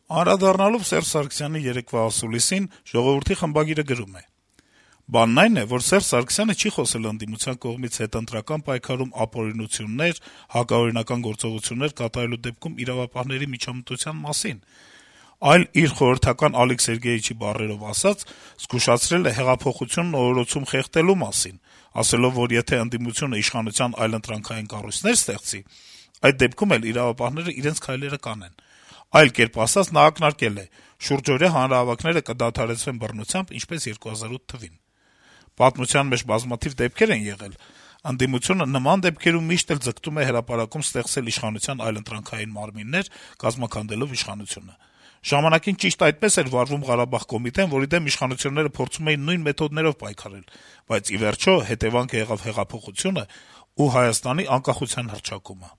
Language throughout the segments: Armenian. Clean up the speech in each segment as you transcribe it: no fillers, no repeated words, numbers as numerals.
Անդրադառնալով Սերժ Սարգսյանի երեկվա ասուլիսին, «Ժողովուրդ»-ի խմբագիրը գրում է. - «Բանն այն է, որ Սերժ Սարգսյանը չի խոսել ընդդիմության կողմից հետընտրական պայքարում ապօրինություններ, հակաօրինական գործողություններ կատարելու դեպքում իրավապահների միջամտության մասին, այլ իր խորհրդական Ալիկ Սերգեյիչի բառերով ասած, զգուշացրել է հեղափոխությունն օրորոցում խեղդելու մասին, ասելով, որ եթե ընդդիմությունը իշխանության այլընտրանքային կառույցներ ստեղծի, այդ դեպքում էլ իրավապահները իրենց քայլերը կանեն: Այլ կերպ ասած, նա ակնարկել է. շուրջօրյա հանրահավաքները կդադարեցվեն բռնությամբ, ինչպես 2008 թվին: Պատմության մեջ բազմաթիվ դեպքեր են եղել. ընդդիմությունը նման դեպքերում միշտ էլ ձգտում է հրապարակում ստեղծել իշխանության այլընտրանքային մարմիններ, կազմաքանդելով իշխանությունը: Ժամանակին ճիշտ այդպես էր վարվում Ղարաբաղ կոմիտեն, որի դեմ իշխանությունները փորձում էին նույն մեթոդներով պայքարել, բայց ի վերջո հետեւանքը եղավ հեղափոխությունը ու Հայաստանի անկախության հռչակումը»: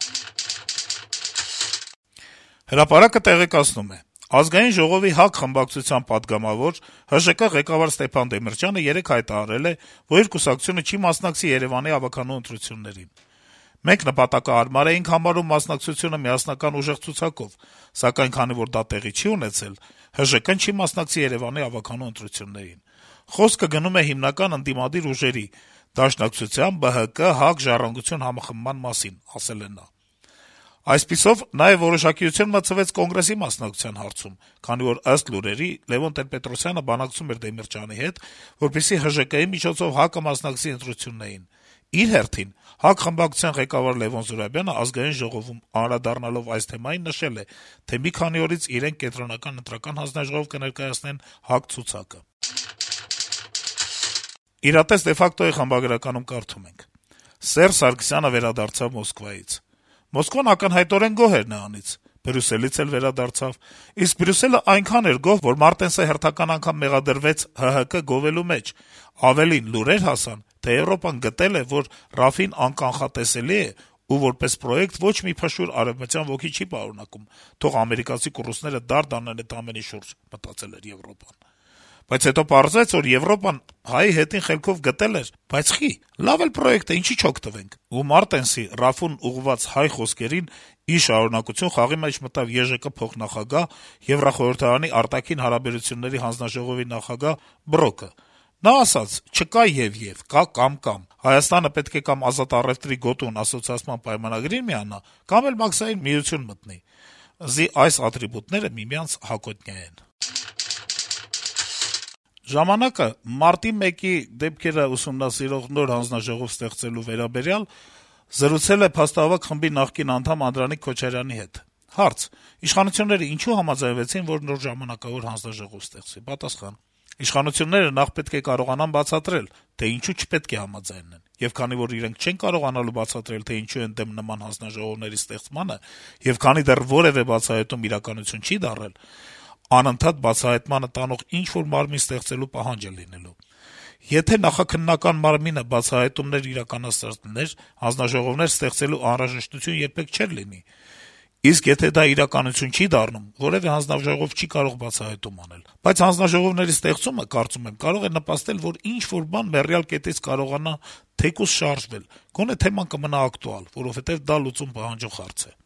«Հրապարակ»-ը տեղեկացնում է. - «Ազգային ժողովի ՀԱԿ խմբակցության պատգամավոր, ՀԺԿ ղեկավար Ստեփան Դեմիրճյանը երեկ հայտարարել է, որ իր կուսակցությունը չի մասնակցի Երեւանի հավաքանու ընտրություններին: «Մենք նպատակահարմար էինք համարում մասնակցությունը միասնական ուժեղ ցուցակով, սակայն քանի որ դա տեղի չի ունեցել, ՀԺԿ-ն չի մասնակցի Երեւանի հավաքանու ընտրություններին: Խոսքը գնում է հիմնական ընդդիմադիր ուժերի՝ Դաշնակցության, ԲՀԿ, ՀԱԿ, «Ժառանգություն» համախմբման մասին», - ասել է նա: Այսպիսով, նաեւ որոշակիություն մտցվեց Կոնգրեսի մասնակցության հարցում, քանի որ, ըստ լուրերի, Լեւոն Տեր-Պետրոսյանը բանակցում էր Դեմիրճյանի հետ, որպեսզի ՀԺԿ-ի միջոցով ՀԱԿ-ը մասնակցի ընտրություններին: Իր հերթին, ՀԱԿ խմբակցության ղեկավար Լեւոն Զուրաբյանը Ազգային ժողովում անդրադառնալով այս թեմային նշել է, թե մի քանի օրից իրենք Կենտրոնական ընտրական հանձնաժողով կներկայացնեն ՀԱԿ ցուցակը: «Իրատես de facto»-ի խմբագրականում կարդում ենք. - «Սերժ Սարգսյանը վերադարձավ Մոսկվայից: Մոսկվան ակնհայտորեն գոհ էր նրանից: Բրյուսելից էլ վերադարձավ: Իսկ Բրյուսելը այնքան էր գոհ, որ Մարտենսը հերթական անգամ մեղադրվեց ՀՀԿ գովելու մեջ: Ավելին, լուրեր հասան, թե Եվրոպան գտել է, որ RAF-ին անկանխատեսելի է ու որպես պրոյեկտ ոչ մի փշուր արեւմտյան ոգի չի պարունակում, թող ամերիկացի կուռուսները դարդ անեն էդ ամենի շուրջ», մտածել էր Եվրոպան: Բայց հետո պարզվեց, որ Եվրոպան հայի հետին խելքով գտել էր. բայց խի, լավ էլ պրոյեկտ է, ինչի չօգտվենք: Ու Մարտենսի RAF-ուն ուղղված հայ խոսքերին ի շարունակություն խաղի մեջ մտավ ԵԺԿ փոխնախագահ, Եվրախորհրդարանի արտաքին հարաբերությունների հանձնաժողովի նախագահ Բրոկը: Նա ասաց. «Չկա եւ, կա կամ: Հայաստանը պետք է կամ ազատ առեւտրի գոտուն ասոցիացման պայմանագրին միանա, կամ էլ մաքսային միություն մտնի: Այս ատրիբուտները միմյանց հակոտնյա են»: «Ժամանակ»-ը մարտի 1-ի դեպքերը ուսումնասիրող նոր հանձնաժողով ստեղծելու վերաբերյալ զրուցել է փաստահավաք խմբի նախկին անդամ Անդրանիկ Քոչարյանի հետ: Հարց. - «Իշխանությունները ինչո՞ւ համաձայնվեցին, որ նոր ժամանակավոր հանձնաժողով ստեղծվի»: Պատասխան. - «Իշխանությունները նախ պետք է կարողանան բացատրել, թե ինչու չպետք է համաձայնեն: Եվ քանի որ իրենք չեն կարողանալու բացատրել, թե ինչու են դեմ նման հանձնաժողովների ստեղծմանը, եւ քանի դեռ որեւէ բացահայտում իրականություն չի դառել, անընդհատ բացահայտմանը տանող ինչ-որ մարմին ստեղծելու պահանջ է լինելու: Եթե նախաքննական մարմինը բացահայտումներ իրականացրած լիներ, հանձնաժողովներ ստեղծելու անհրաժեշտություն երբեք չէր լինի: Իսկ եթե դա իրականություն չի դառնում, որեւէ հանձնաժողով չի կարող բացահայտում անել: Բայց հանձնաժողովների ստեղծումը, կարծում եմ, կարող է նպաստել, որ ինչ-որ բան մեռյալ կետից կարողանա թեկուզ շարժվել, գոնե թեման կմնա ակտուալ, որովհետեւ դա լուծում պահանջող հարց է»: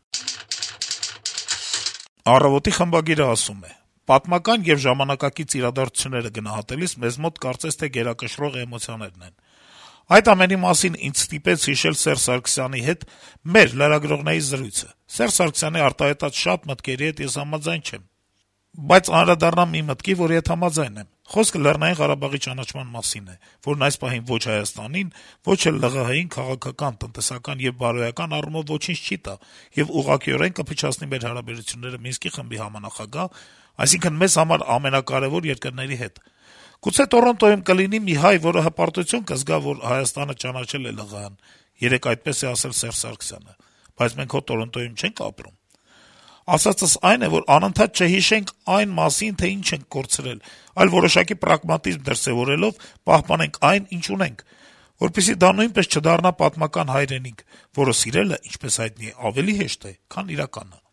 «Առավոտ»-ի խմբագիրը ասում է. - «Պատմական եւ ժամանակակից իրադարձությունները գնահատելիս մեզ մոտ կարծես թե գերակշռող էմոցիաներն են: Այդ ամենի մասին ինձ ստիպեց հիշել Սերժ Սարգսյանի հետ մեր լրագրողների զրույցը: Սերժ Սարգսյանի արտահայտած շատ մտքերի հետ ես համաձայն չեմ: Բայց անդրադառնամ մի մտքի, որի հետ համաձայն եմ: Խոսքը Լեռնային Ղարաբաղի ճանաչման մասին է, որն այս պահին ոչ Հայաստանին, ոչ էլ ԼՂՀ-ին քաղաքական, տնտեսական եւ բարոյական առումով ոչինչ չի տա եւ ուղղակիորեն կփչացնի մեր հարաբերությունները Մինսկի խմբի համանախագահ, այսինքն մեզ համար ամենակարեւոր երկրների հետ: Գուցե Տորոնտոյում կլինի մի հայ, որը հպարտություն կզգա, որ Հայաստանը ճանաչել է ԼՂՀ-ն, երեկ այդպես է ասել Սերժ Սարգսյանը: Բայց մենք հո Տորոնտոյում չենք ապրում: Ասածս այն է, որ անընդհատ չհիշենք այն մասին, թե ինչ ենք կորցրել, այլ որոշակի պրագմատիզմ դրսեւորելով պահպանենք այն, ինչ ունենք, որպեսզի դա նույնպես չդառնա պատմական հայրենիք, որը սիրելը, ինչպես հայտնի է, ավելի հեշտ է, քան իրականը»: